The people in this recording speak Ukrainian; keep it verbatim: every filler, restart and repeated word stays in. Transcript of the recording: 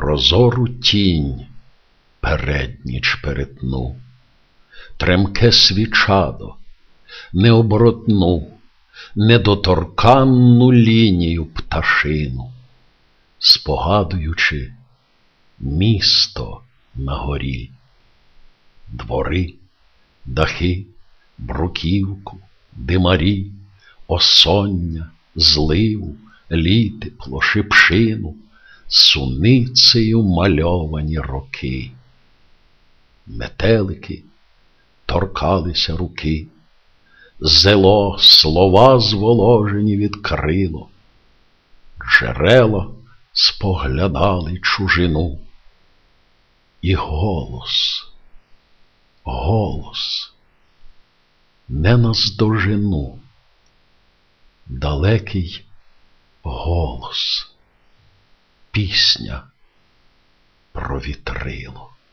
прозору тінь передніч перетну, тремке свічадо, необоротну, недоторканну лінію пташину, спогадуючи місто на горі, двори, дахи, бруківку, димарі, осоння, зливу, літепло, шипшину, суницею мальовані роки. Метелики торкалися руки, зело слова зволожені відкрило, джерела споглядали чужину. І голос, голос, не наздожену, далекий голос, пісня про вітрило.